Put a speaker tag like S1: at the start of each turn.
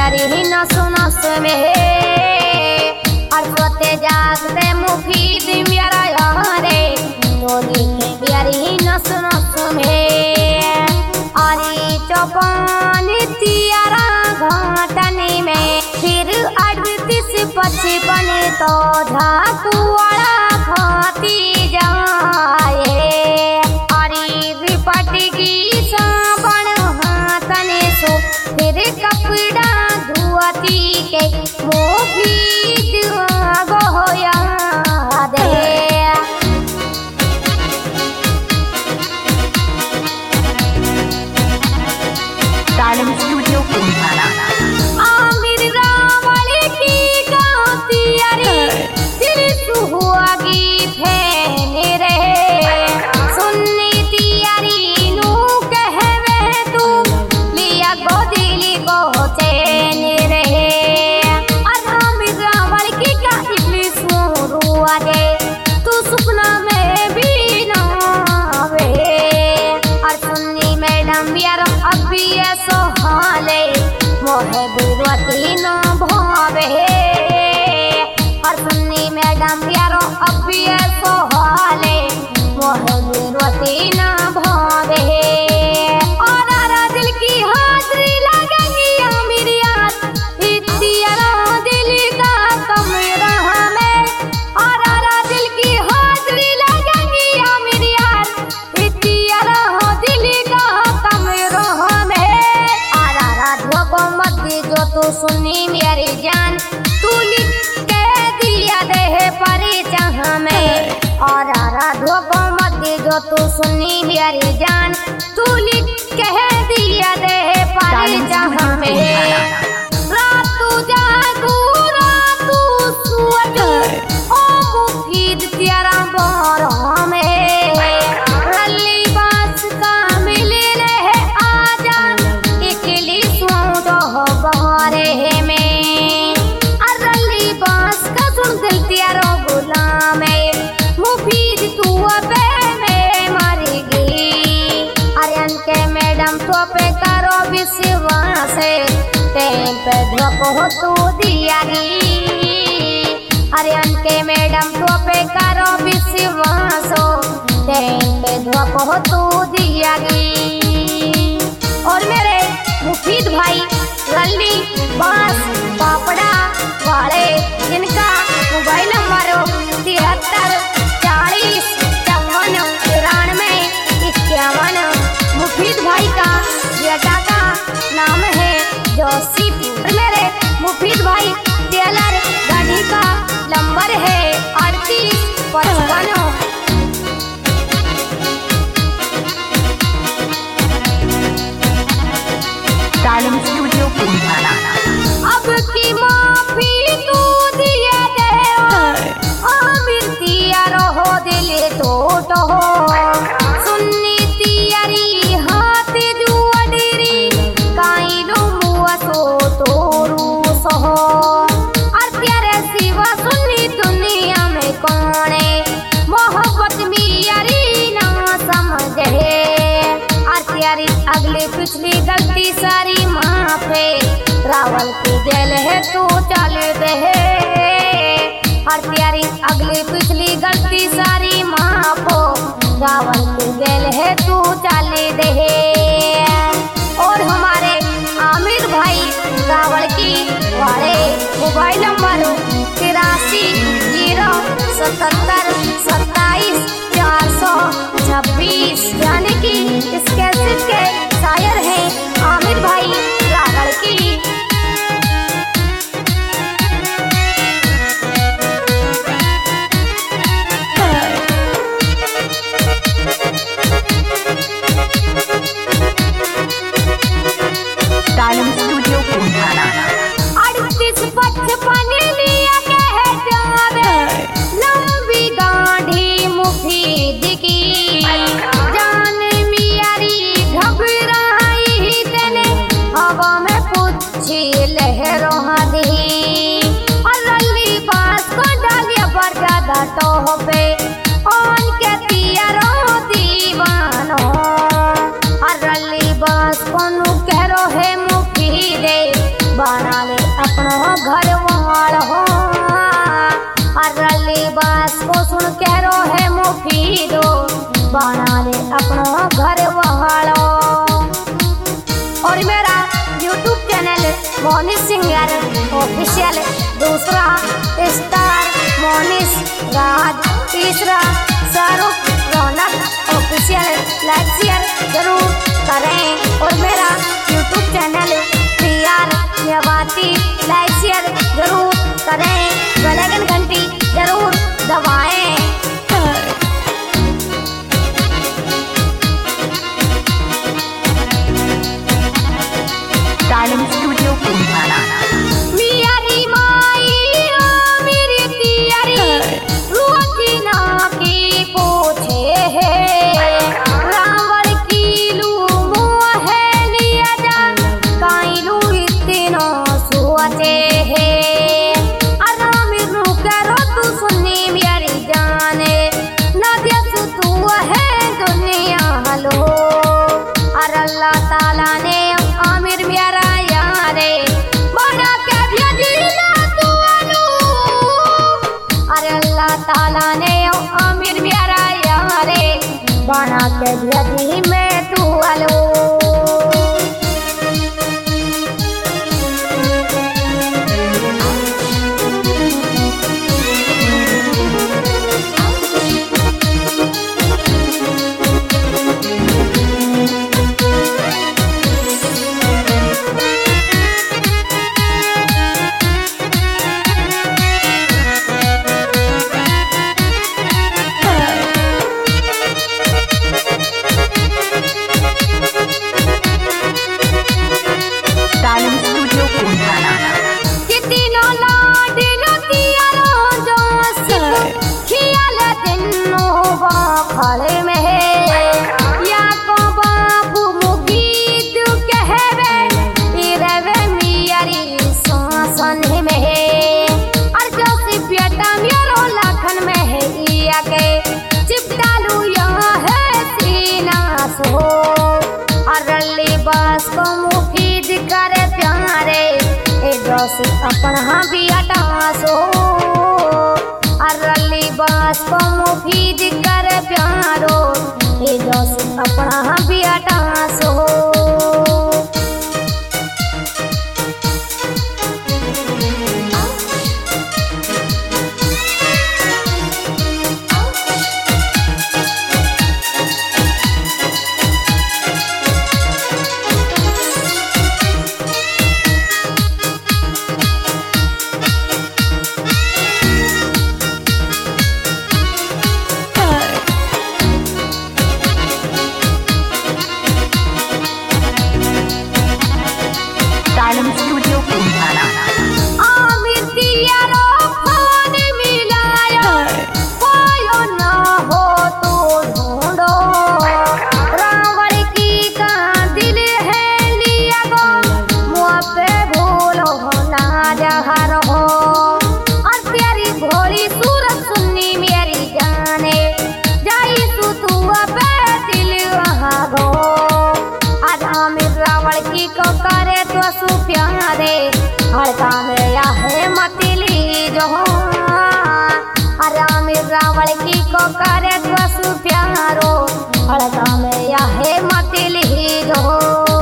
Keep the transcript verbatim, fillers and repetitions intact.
S1: प्यारी ही नस नस में और सोते जागते मुफीद मेरा यारे नोनी के प्यारी ही नस नस में अरे चौपान तियारा घाटने में फिर अड़तीस पचपन तो झाकुआड़ा खाती जाए अरे विपट की साबण हाथने सो फिर कपड़ा धुआती के मुफीद गोया दे
S2: तालम स्टूडियो कुंभारा
S1: आमिर रावल की गाती अरे दिल सुहागी फैन रहे सुननी तियारी नू कहवे तू लिया गो दिल को चैन रहे आमिर रावल की गाती सुरुआ दे तू सपना में भी ना आवे और सुननी मैडम यार अभी ऐसो हाले मोहे बुरवती न भावे और सुन्नी मैडम यारो अभी ऐसो हाले मोहे बुरवती न भावे और आरा दिल की हाजरी लगेगी आमिर यार इतियारा दिल का कमरा में और आरा दिल की हाजरी लगेगी आमिर यार इतियारा दिल का कमरा में जो तू सुनी मेरी जान तू लिख के दिया दे परिचय में और राधो को मत जो तू सुनी मेरी जान तू लिख के दिया दे परिचय में रातू जागू रातू सुअज ओ मुफीद तेरा बोरा में रली बास का मिले रहे आजा इकली सुनो बहारे में अरली बास का सुन दिल तेरा गुलाम है मुफीद तू अबे में मरेगी अरियन के मैडम तो पे करो विश्वास टाइम पे धप हो तू दियागी अरियन के मैडम तो पे करो विश्वास टाइम पे धप हो तू दियागी और मेरे मुफीद भाई रल्ली बांस पापड़ा वाले जिनका मोबाइल नंबर तिहत्तर चालीस चौवन तिरानवे इक्यावन मुफीद भाई का बेटा का नाम है जोशीफ मेरे मुफीद भाई टेलर गाड़ी का नंबर है अड़तीस पचपन
S2: तालम स्टूडियो कुंभारा
S1: अब की माफी तू दिए दे आमिर तियारो हो दिल टोटो सुन्नी तियारी हाथ जुअडरी काइलो मुआ सो तोरू सो और तेरे सिवा सुन्नी दुनिया में कौन है मोहब्बत मियारी ना समझे और तेरी अगली पिछली गलती सारी माँ पे रावल की दिल है तू चल दे और तेरी अगली पिछली गलती सारी माँ को रावल की दिल है तू चल दे और हमारे आमिर भाई रावल की वाले मोबाइल नंबर तिरासी जीरो सतहत्तर सत्ताईस चार सौ छब्बीस यानी कि इसके के शायर हैं आमिर भाई रावल की
S2: तालम स्टूडियो कुंभारा
S1: अड़तीस पचपन लिया कह जावे लंबी गाढ़ी मुफीद की जान मियारी घबराई तने हवा में पूछी लहरों दी और रल्ली बास को डालिया पर ज्यादा टोह पे ओन के तियारो दीवानो और रल्ली बास को नु कह रो है मुफीदे बना ले अपना घर वाल हो। अरली बास को सुन के रो है मुफीदो बना ले अपना घर वालो। और मेरा YouTube channel Monis singer official, दूसरा स्टार मोनिस राज, तीसरा Shahrukh Raunak official. Like share जरूर करें और मेरा यूट्यूब चैनल प्रियार यवाती लाइक शेयर जरूर करें, बेल आइकन घंटी जरूर दबाएं।
S2: तालिम स्टूडियो पुंठाना।
S1: मियारी माई ओ मेरी तियारी रोकी ना की पूछे है। रावण की लू मुँह है लिया जा काई लू इतना सोचे है। आराम रू करो तू सुनी मियारी जाने ना दियस तू है दुनिया हलो। और अल्लाह ताला ने आमिर मेरा यारे बना के भेजिला तू अनु। अरे अल्लाह ताला ने आमिर मेरा यारे बना के भेजी मैं तू अलो।
S2: तालिम स्टूडियो पुंठाना।
S1: कितनो लाडलो तियारो जोश खियाल दिनो बाखल में है। या को बाबू मुगीद कहवे इरवे मियारी सांसन में है। और जो सिपियटा मेरो लाखन में है इया के चिपटालू यहाँ है सीना सो। अरली बास को मुफीद करे प्यारे ए दोस अपना भी अटासो। अरली बास को मुफीद करे प्यारो ए दोस अपना भी अटासो।
S2: तालिम स्टूडियो पुंठाना।
S1: आमिर तियारो फोन मिलायो कोयो ना हो तो ढूंढो। रावण की का दिल है लिया गो मुँह पे भूलो ना जहर हो। और प्यारी भोली सूरत सुन्नी मेरी जाने जाई तू तू पे दिल वहाँ गो। आज आमिर रावण की को करे तो सु प्यारे हड़का में या है मतली जो। अरे आमिर रावण की को करे तो सु प्यारो हड़का में या है मतली जो।